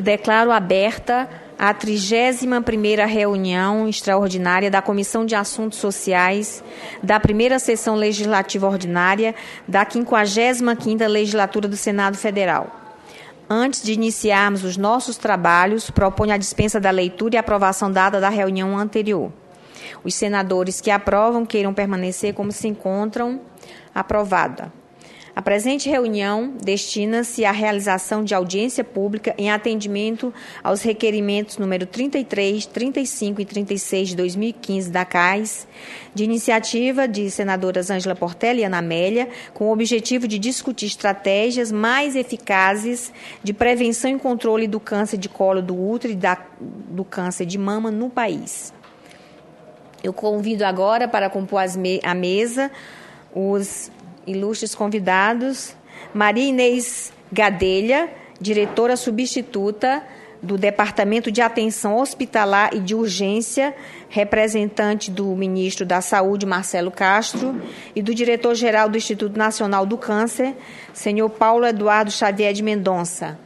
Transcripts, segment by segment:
Declaro aberta a 31ª reunião extraordinária da Comissão de Assuntos Sociais da primeira sessão legislativa ordinária da 55ª Legislatura do Senado Federal. Antes de iniciarmos os nossos trabalhos, proponho a dispensa da leitura e aprovação dada da reunião anterior. Os senadores que aprovam queiram permanecer como se encontram. Aprovada. A presente reunião destina-se à realização de audiência pública em atendimento aos requerimentos número 33, 35 e 36 de 2015 da CAIS, de iniciativa de senadoras Ângela Portela e Ana Amélia, com o objetivo de discutir estratégias mais eficazes de prevenção e controle do câncer de colo do útero e do câncer de mama no país. Eu convido agora para compor a mesa os ilustres convidados: Maria Inês Gadelha, diretora substituta do Departamento de Atenção Hospitalar e de Urgência, representante do ministro da Saúde, Marcelo Castro, e do diretor-geral do Instituto Nacional do Câncer, senhor Paulo Eduardo Xavier de Mendonça.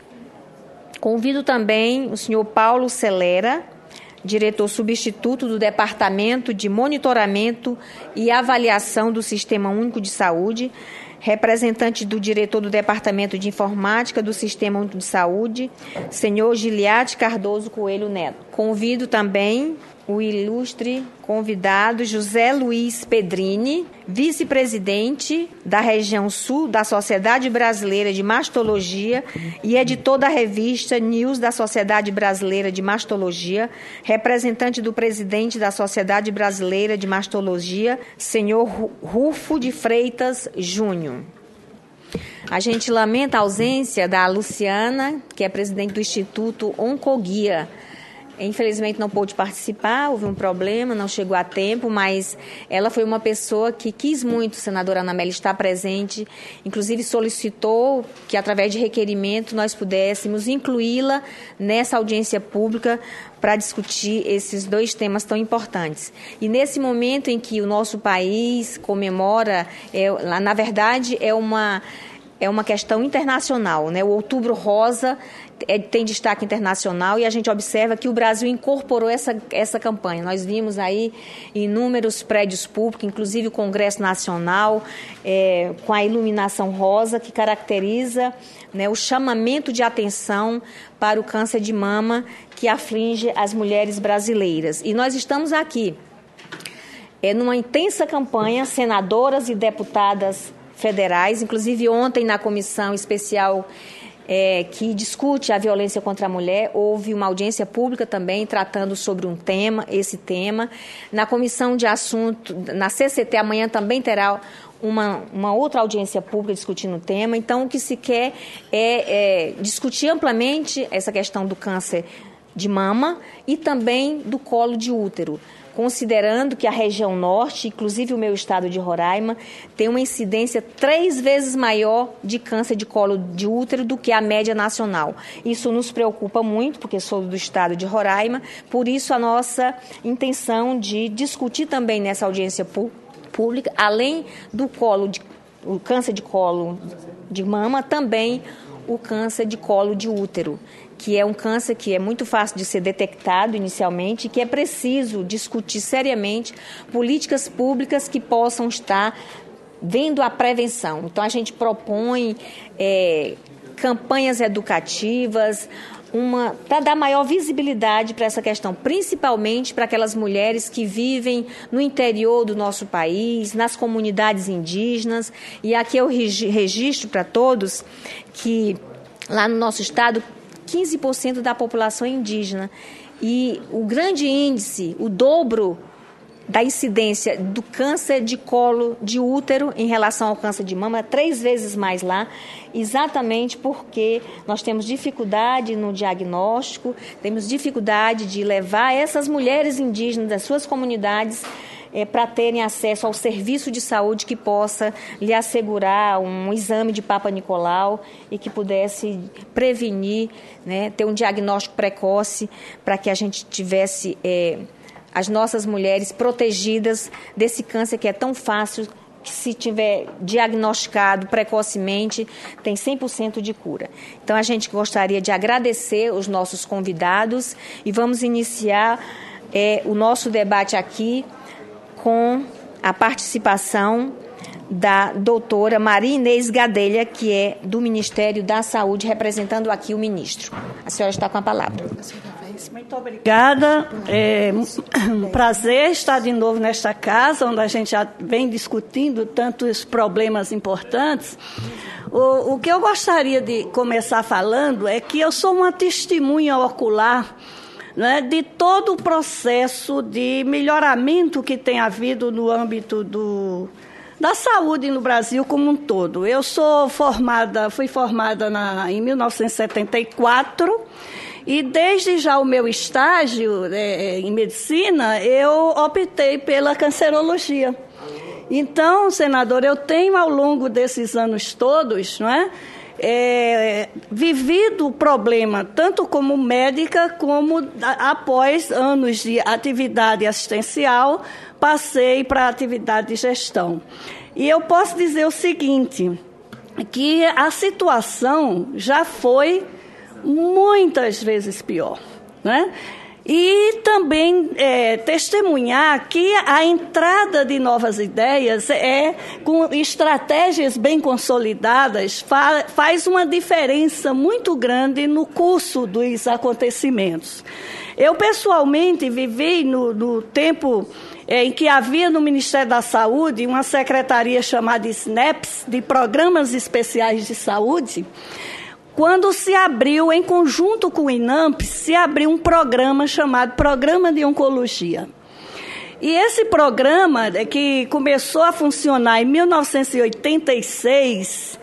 Convido também o senhor Paulo Celera, diretor substituto do Departamento de Monitoramento e Avaliação do Sistema Único de Saúde, representante do diretor do Departamento de Informática do Sistema Único de Saúde, senhor Giliade Cardoso Coelho Neto. Convido também o ilustre convidado José Luiz Pedrini, vice-presidente da região sul da Sociedade Brasileira de Mastologia e editor da revista News da Sociedade Brasileira de Mastologia, representante do presidente da Sociedade Brasileira de Mastologia, senhor Rufo de Freitas Júnior. A gente lamenta a ausência da Luciana, que é presidente do Instituto Oncoguia. Infelizmente não pôde participar, houve um problema, não chegou a tempo, mas ela foi uma pessoa que quis muito, senadora Ana Amélia, estar presente, inclusive solicitou que, através de requerimento, nós pudéssemos incluí-la nessa audiência pública para discutir esses dois temas tão importantes. E nesse momento em que o nosso país comemora, na verdade, é uma questão internacional, né? O Outubro Rosa tem destaque internacional e a gente observa que o Brasil incorporou essa campanha. Nós vimos aí inúmeros prédios públicos, inclusive o Congresso Nacional, com a iluminação rosa, que caracteriza, né, o chamamento de atenção para o câncer de mama que aflige as mulheres brasileiras. E nós estamos aqui numa intensa campanha, senadoras e deputadas federais, inclusive ontem na comissão especial que discute a violência contra a mulher, houve uma audiência pública também tratando sobre esse tema. Na comissão de assunto, na CCT, amanhã também terá uma outra audiência pública discutindo o tema. Então, o que se quer é discutir amplamente essa questão do câncer de mama e também do colo de útero, considerando que a região norte, inclusive o meu estado de Roraima, tem uma incidência 3 vezes maior de câncer de colo de útero do que a média nacional. Isso nos preocupa muito, porque sou do estado de Roraima, por isso a nossa intenção de discutir também nessa audiência pública, além do o câncer de colo de mama, também o câncer de colo de útero, que é um câncer que é muito fácil de ser detectado inicialmente e que é preciso discutir seriamente políticas públicas que possam estar vendo a prevenção. Então, a gente propõe campanhas educativas, para dar maior visibilidade para essa questão, principalmente para aquelas mulheres que vivem no interior do nosso país, nas comunidades indígenas. E aqui eu registro para todos que lá no nosso estado, 15% da população é indígena. E o grande índice, o dobro da incidência do câncer de colo de útero em relação ao câncer de mama, 3 vezes mais lá, exatamente porque nós temos dificuldade no diagnóstico, temos dificuldade de levar essas mulheres indígenas das suas comunidades para terem acesso ao serviço de saúde que possa lhe assegurar um exame de Papa Nicolau e que pudesse prevenir, né, ter um diagnóstico precoce para que a gente tivesse as nossas mulheres protegidas desse câncer que é tão fácil que se tiver diagnosticado precocemente, tem 100% de cura. Então, a gente gostaria de agradecer os nossos convidados e vamos iniciar o nosso debate aqui com a participação da doutora Maria Inês Gadelha, que é do Ministério da Saúde, representando aqui o ministro. A senhora está com a palavra. Muito obrigada. É um prazer estar de novo nesta casa, onde a gente já vem discutindo tantos problemas importantes. O que eu gostaria de começar falando é que eu sou uma testemunha ocular, né, de todo o processo de melhoramento que tem havido no âmbito da saúde no Brasil como um todo. Eu fui formada em 1974 e desde já o meu estágio em medicina, eu optei pela cancerologia. Então, senador, eu tenho ao longo desses anos todos, não é, vivido o problema, tanto como médica, como após anos de atividade assistencial, passei para a atividade de gestão. E eu posso dizer o seguinte, que a situação já foi muitas vezes pior, né? E também testemunhar que a entrada de novas ideias com estratégias bem consolidadas faz uma diferença muito grande no curso dos acontecimentos. Eu, pessoalmente, vivi no tempo em que havia no Ministério da Saúde uma secretaria chamada SNEPS, de Programas Especiais de Saúde. Quando se abriu, em conjunto com o INAMP, se abriu um programa chamado Programa de Oncologia. E esse programa, que começou a funcionar em 1986,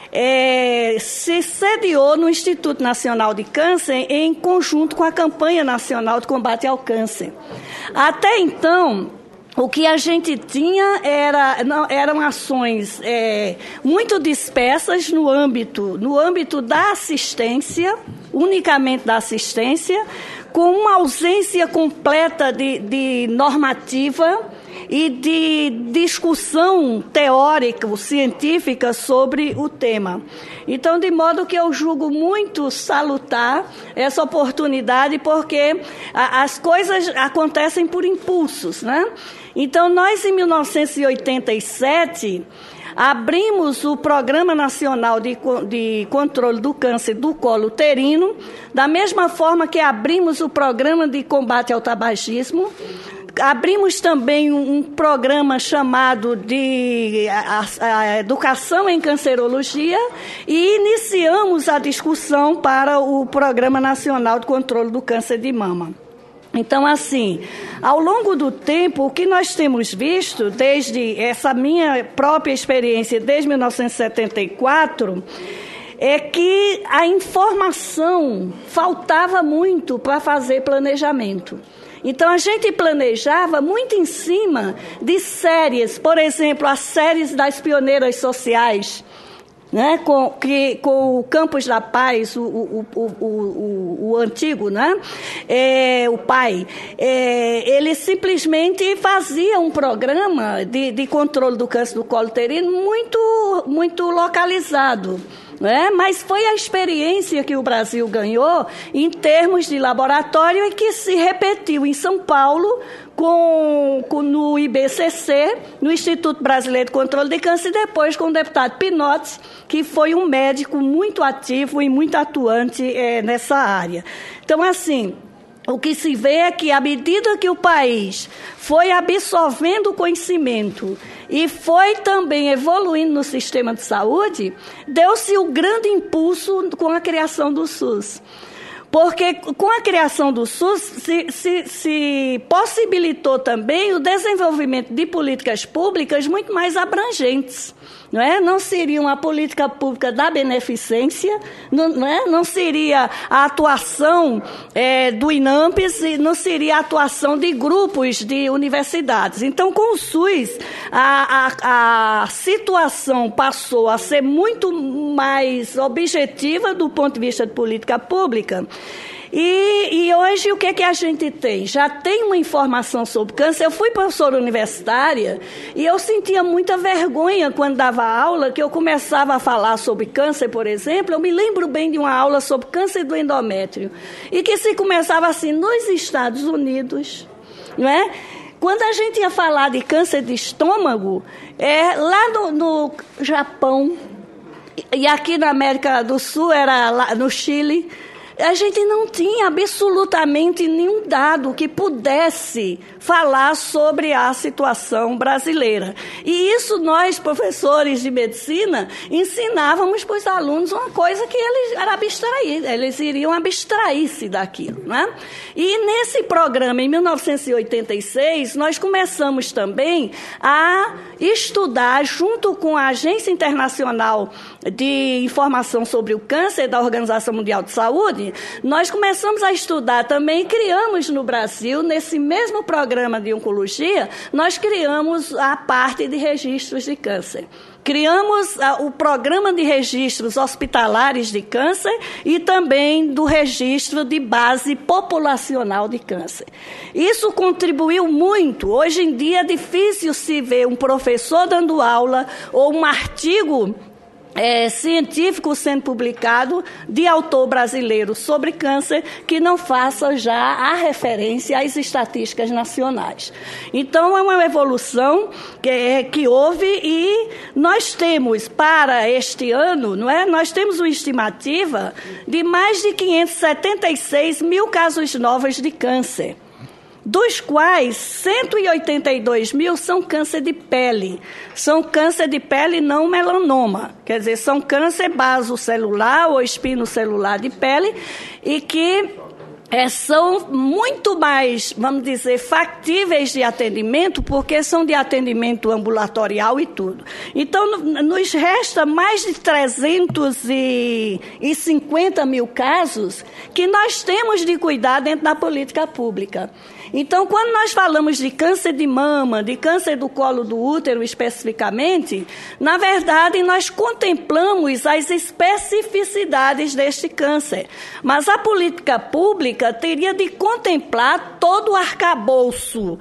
se sediou no Instituto Nacional de Câncer em conjunto com a Campanha Nacional de Combate ao Câncer. Até então, o que a gente tinha eram ações muito dispersas no âmbito da assistência, unicamente da assistência, com uma ausência completa de normativa e de discussão teórica, científica sobre o tema. Então, de modo que eu julgo muito salutar essa oportunidade, porque as coisas acontecem por impulsos, né? Então, nós, em 1987, abrimos o Programa Nacional de Controle do Câncer do Colo Uterino, da mesma forma que abrimos o Programa de Combate ao Tabagismo. Abrimos também um programa chamado de Educação em Cancerologia e iniciamos a discussão para o Programa Nacional de Controle do Câncer de Mama. Então, assim, ao longo do tempo, o que nós temos visto, desde essa minha própria experiência, desde 1974, é que a informação faltava muito para fazer planejamento. Então, a gente planejava muito em cima de séries, por exemplo, as séries das pioneiras sociais, né, com o Campos da Paz, o antigo, né, o pai, ele simplesmente fazia um programa de controle do câncer do colo uterino muito localizado. Mas foi a experiência que o Brasil ganhou em termos de laboratório e que se repetiu em São Paulo no IBCC, no Instituto Brasileiro de Controle de Câncer, e depois com o deputado Pinotti, que foi um médico muito ativo e muito atuante nessa área. Então, assim, o que se vê é que, à medida que o país foi absorvendo conhecimento e foi também evoluindo no sistema de saúde, deu-se um grande impulso com a criação do SUS. Porque com a criação do SUS se possibilitou também o desenvolvimento de políticas públicas muito mais abrangentes. Não seria uma política pública da beneficência, não seria a atuação do INAMPES, não seria a atuação de grupos de universidades. Então, com o SUS, a situação passou a ser muito mais objetiva do ponto de vista de política pública. E hoje o que a gente tem? Já tem uma informação sobre câncer. Eu fui professora universitária e eu sentia muita vergonha quando dava aula, que eu começava a falar sobre câncer, por exemplo. Eu me lembro bem de uma aula sobre câncer do endométrio, e que se começava assim, nos Estados Unidos, não é? Quando a gente ia falar de câncer de estômago, lá no Japão, e aqui na América do Sul, era lá no Chile, a gente não tinha absolutamente nenhum dado que pudesse falar sobre a situação brasileira. E isso nós, professores de medicina, ensinávamos para os alunos uma coisa que eles iriam abstrair-se daquilo, né? E nesse programa, em 1986, nós começamos também a estudar, junto com a Agência Internacional de Informação sobre o Câncer da Organização Mundial de Saúde, nós começamos a estudar também e criamos no Brasil, nesse mesmo programa de oncologia, nós criamos a parte de registros de câncer. Criamos o programa de registros hospitalares de câncer e também do registro de base populacional de câncer. Isso contribuiu muito. Hoje em dia é difícil se ver um professor dando aula ou um artigo científico sendo publicado de autor brasileiro sobre câncer que não faça já a referência às estatísticas nacionais. Então, é uma evolução que houve, e nós temos para este ano, não é? Nós temos uma estimativa de mais de 576 mil casos novos de câncer, dos quais 182 mil são câncer de pele. São câncer de pele não melanoma, quer dizer, são câncer basocelular ou espinocelular de pele, e que são muito mais, vamos dizer, factíveis de atendimento, porque são de atendimento ambulatorial e tudo. Então, nos resta mais de 350 mil casos que nós temos de cuidar dentro da política pública. Então, quando nós falamos de câncer de mama, de câncer do colo do útero especificamente, na verdade, nós contemplamos as especificidades deste câncer. Mas a política pública teria de contemplar todo o arcabouço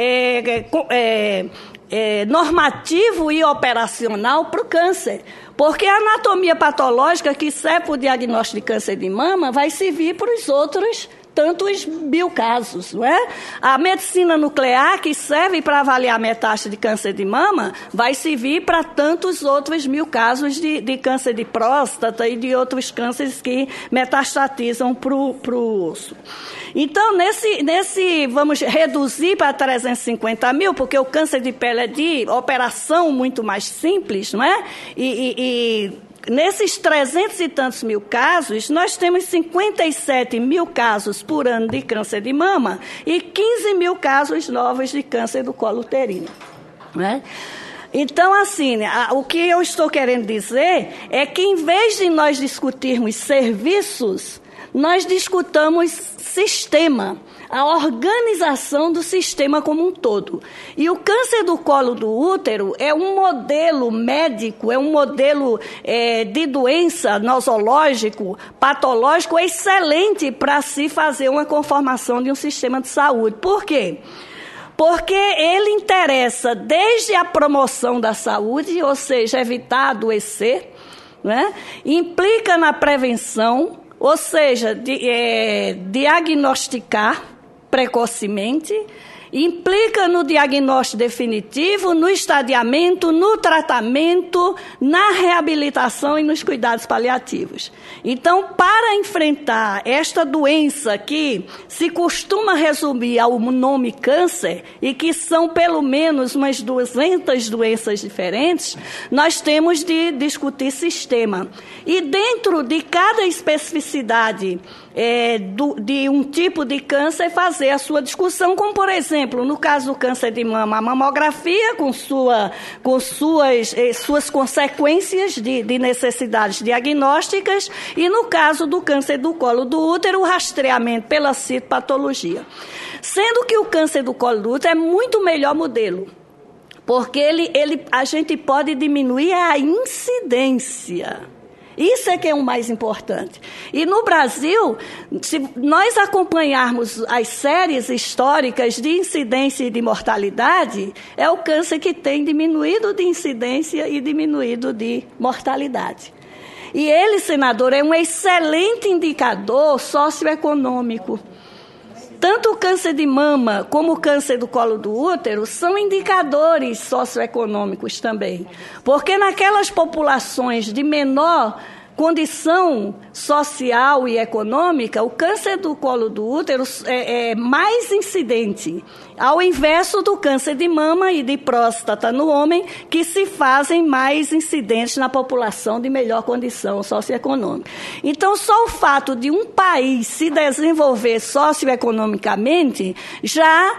normativo e operacional para o câncer. Porque a anatomia patológica que serve para o diagnóstico de câncer de mama vai servir para os outros tantos mil casos, não é? A medicina nuclear, que serve para avaliar metástase de câncer de mama, vai servir para tantos outros mil casos de câncer de próstata e de outros cânceres que metastatizam para o osso. Então, vamos reduzir para 350 mil, porque o câncer de pele é de operação muito mais simples, não é? Nesses 300 e tantos mil casos, nós temos 57 mil casos por ano de câncer de mama e 15 mil casos novos de câncer do colo uterino, né? Então, assim, o que eu estou querendo dizer é que, em vez de nós discutirmos serviços, nós discutamos sistema, a organização do sistema como um todo. E o câncer do colo do útero é um modelo médico, é um modelo de doença nosológico, patológico, excelente para se fazer uma conformação de um sistema de saúde. Por quê? Porque ele interessa desde a promoção da saúde, ou seja, evitar adoecer, né? Implica na prevenção, ou seja, diagnosticar precocemente, implica no diagnóstico definitivo, no estadiamento, no tratamento, na reabilitação e nos cuidados paliativos. Então, para enfrentar esta doença que se costuma resumir ao nome câncer, e que são pelo menos umas 200 doenças diferentes, nós temos de discutir sistema. E dentro de cada especificidade de um tipo de câncer, fazer a sua discussão, como, por exemplo, no caso do câncer de mama, a mamografia com suas consequências de necessidades diagnósticas, e no caso do câncer do colo do útero, o rastreamento pela citopatologia. Sendo que o câncer do colo do útero é muito melhor modelo, porque a gente pode diminuir a incidência. Isso é que é o mais importante. E no Brasil, se nós acompanharmos as séries históricas de incidência e de mortalidade, é o câncer que tem diminuído de incidência e diminuído de mortalidade. E ele, senador, é um excelente indicador socioeconômico. Tanto o câncer de mama como o câncer do colo do útero são indicadores socioeconômicos também. Porque naquelas populações de menor condição social e econômica, o câncer do colo do útero é mais incidente, ao inverso do câncer de mama e de próstata no homem, que se fazem mais incidentes na população de melhor condição socioeconômica. Então, só o fato de um país se desenvolver socioeconomicamente já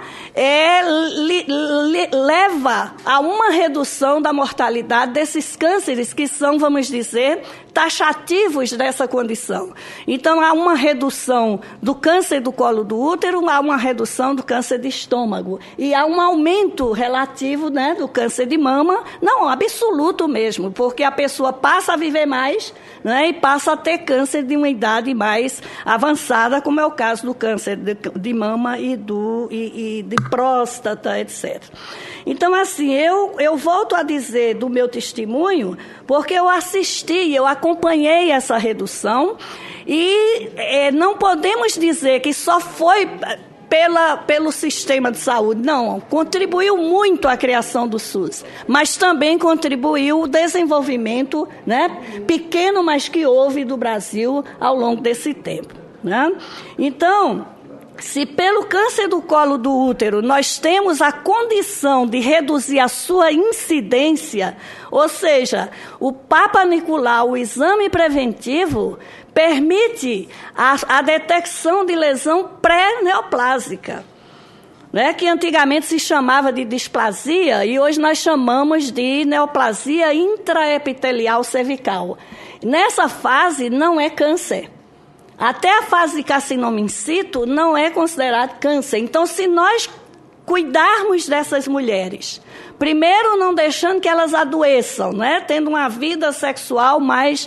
leva a uma redução da mortalidade desses cânceres que são, vamos dizer, taxativos dessa condição. Então, há uma redução do câncer do colo do útero, há uma redução do câncer de estômago. E há um aumento relativo, né, do câncer de mama, não, absoluto mesmo, porque a pessoa passa a viver mais, né, e passa a ter câncer de uma idade mais avançada, como é o caso do câncer de mama e de próstata, etc. Então, assim, eu volto a dizer do meu testemunho, porque eu assisti, eu acompanhei essa redução e não podemos dizer que só foi pelo sistema de saúde. Não, contribuiu muito a criação do SUS, mas também contribuiu o desenvolvimento, né, pequeno, mas que houve do Brasil ao longo desse tempo, né? Então, se pelo câncer do colo do útero nós temos a condição de reduzir a sua incidência, ou seja, o Papa Nicolau, o exame preventivo, permite a detecção de lesão pré-neoplásica, né, que antigamente se chamava de displasia e hoje nós chamamos de neoplasia intraepitelial cervical. Nessa fase não é câncer. Até a fase de carcinoma in situ não é considerado câncer. Então, se nós cuidarmos dessas mulheres, primeiro não deixando que elas adoeçam, né? Tendo uma vida sexual mais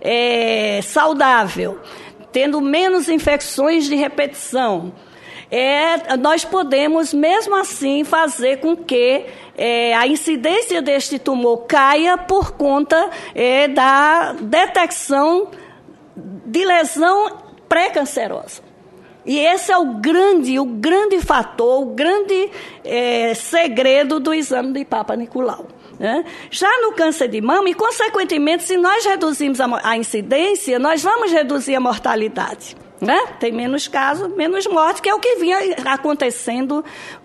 saudável, tendo menos infecções de repetição, nós podemos, mesmo assim, fazer com que a incidência deste tumor caia por conta da detecção de lesão pré-cancerosa. E esse é o grande fator, o grande segredo do exame de Papa Nicolau, né? Já no câncer de mama, e consequentemente, se nós reduzirmos a incidência, nós vamos reduzir a mortalidade, né? Tem menos casos, menos morte, que é o que vem acontecendo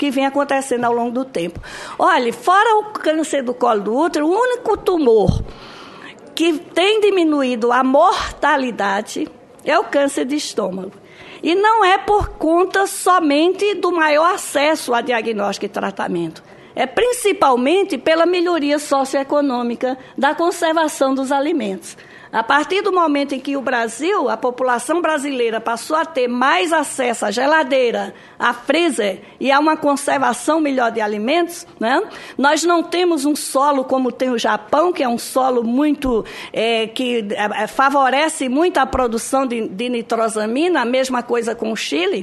ao longo do tempo. Olha, fora o câncer do colo do útero, o único tumor que tem diminuído a mortalidade é o câncer de estômago. E não é por conta somente do maior acesso a diagnóstico e tratamento. É principalmente pela melhoria socioeconômica da conservação dos alimentos. A partir do momento em que o Brasil, a população brasileira, passou a ter mais acesso à geladeira, a freezer e a uma conservação melhor de alimentos, né? Nós não temos um solo como tem o Japão, que é um solo muito que favorece muito a produção de nitrosamina, a mesma coisa com o Chile.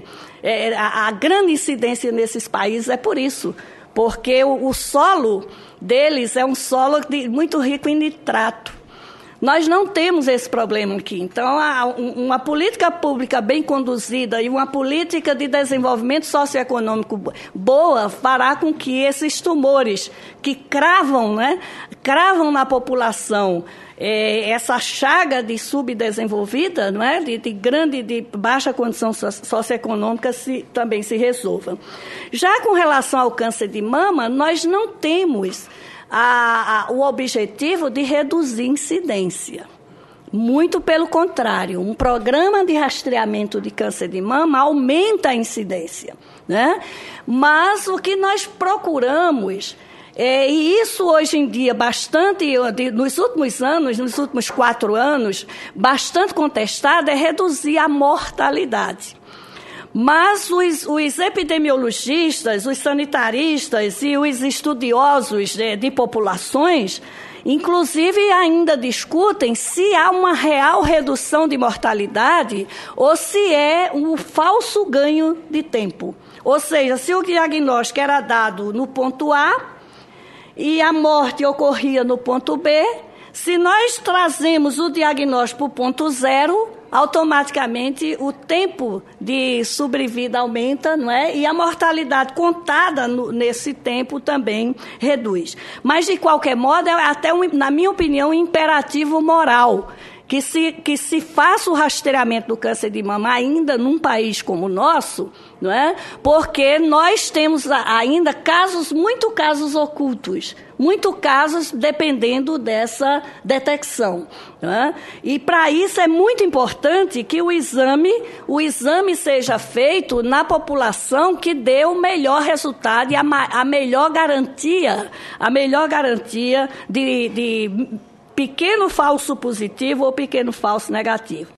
A grande incidência nesses países é por isso, porque o solo deles é um solo muito rico em nitrato. Nós não temos esse problema aqui. Então, uma política pública bem conduzida e uma política de desenvolvimento socioeconômico boa fará com que esses tumores que cravam na população essa chaga de subdesenvolvida, não é? de baixa condição socioeconômica também se resolva. Já com relação ao câncer de mama, nós não temos o objetivo de reduzir incidência. Muito pelo contrário, um programa de rastreamento de câncer de mama aumenta a incidência, né? Mas o que nós procuramos, e isso hoje em dia bastante, nos últimos 4 anos, bastante contestado, é reduzir a mortalidade. Mas os epidemiologistas, os sanitaristas e os estudiosos de populações Inclusive, ainda discutem se há uma real redução de mortalidade ou se é um falso ganho de tempo. Ou seja, se o diagnóstico era dado no ponto A e a morte ocorria no ponto B, se nós trazemos o diagnóstico para o ponto 0, automaticamente o tempo de sobrevida aumenta, não é? E a mortalidade contada nesse tempo também reduz. Mas, de qualquer modo, é até, na minha opinião, um imperativo moral que se faça o rastreamento do câncer de mama ainda num país como o nosso, não é? Porque nós temos ainda muitos casos ocultos, muitos casos dependendo dessa detecção. Não é? E para isso é muito importante que o exame seja feito na população que dê o melhor resultado e a melhor garantia de pequeno falso positivo ou pequeno falso negativo.